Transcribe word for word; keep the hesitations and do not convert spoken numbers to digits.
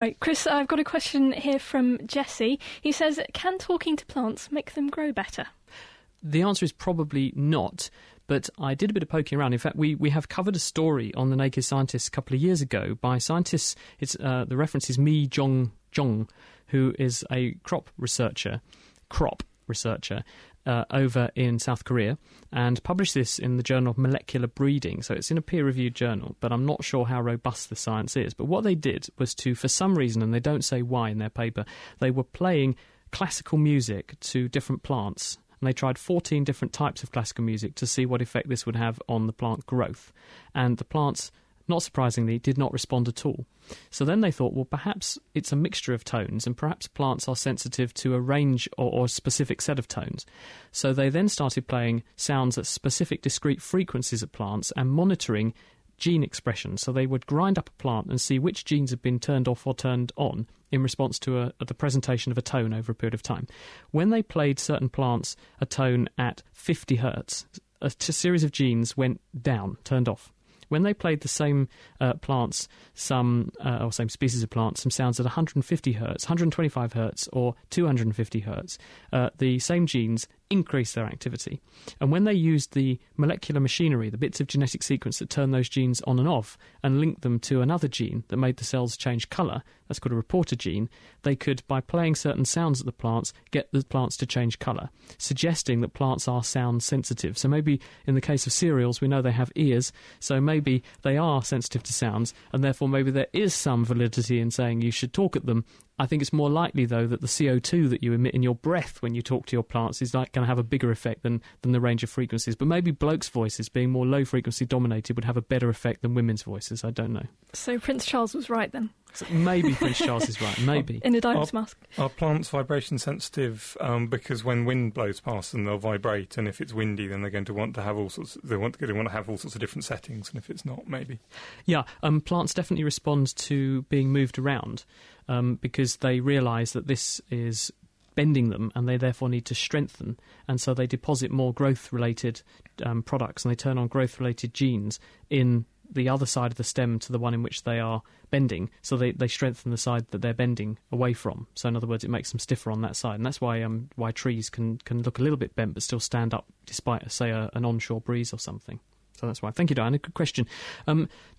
Right, Chris, I've got a question here from Jesse. He says, can talking to plants make them grow better? The answer is probably not, but I did a bit of poking around. In fact, we, we have covered a story on The Naked Scientists a couple of years ago by scientists. It's uh, the reference is Mi Jong Jong, who is a crop researcher, crop researcher, Uh, over in South Korea, and published this in the Journal of Molecular Breeding. So it's in a peer-reviewed journal, but I'm not sure how robust the science is. But what they did was to, for some reason, and they don't say why in their paper, they were playing classical music to different plants. And they tried fourteen different types of classical music to see what effect this would have on the plant growth. And the plants, not surprisingly, did not respond at all. So then they thought, well, perhaps it's a mixture of tones, and perhaps plants are sensitive to a range or, or a specific set of tones. So they then started playing sounds at specific discrete frequencies of plants and monitoring gene expression. So they would grind up a plant and see which genes had been turned off or turned on in response to a, the presentation of a tone over a period of time. When they played certain plants a tone at fifty hertz, a t- series of genes went down, turned off. When they played the same uh, plants, some uh, or same species of plants, some sounds at one hundred fifty hertz, one hundred twenty-five hertz, or two hundred fifty hertz, uh, the same genes increase their activity. And when they used the molecular machinery, the bits of genetic sequence that turn those genes on and off, and linked them to another gene that made the cells change colour, that's called a reporter gene, they could, by playing certain sounds at the plants, get the plants to change colour, suggesting that plants are sound sensitive. So maybe in the case of cereals, we know they have ears, so maybe they are sensitive to sounds, and therefore maybe there is some validity in saying you should talk at them. I think it's more likely, though, that the C O two that you emit in your breath when you talk to your plants is like going to have a bigger effect than, than the range of frequencies. But maybe blokes' voices, being more low-frequency dominated, would have a better effect than women's voices. I don't know. So Prince Charles was right, then? So maybe Prince Charles is right, maybe. In a diver's are, mask. Are plants vibration sensitive um, because when wind blows past them, they'll vibrate, and if it's windy, then they're going to want to have all sorts. They want to, they want to have all sorts of different settings, and if it's not, maybe. Yeah, um, plants definitely respond to being moved around um, because they realise that this is bending them, and they therefore need to strengthen, and so they deposit more growth-related um, products, and they turn on growth-related genes in the other side of the stem to the one in which they are bending, so they, they strengthen the side that they're bending away from. So in other words, it makes them stiffer on that side, and that's why um why trees can, can look a little bit bent but still stand up despite, say, a, an onshore breeze or something. So that's why. Thank you, Diana. Good question. Um,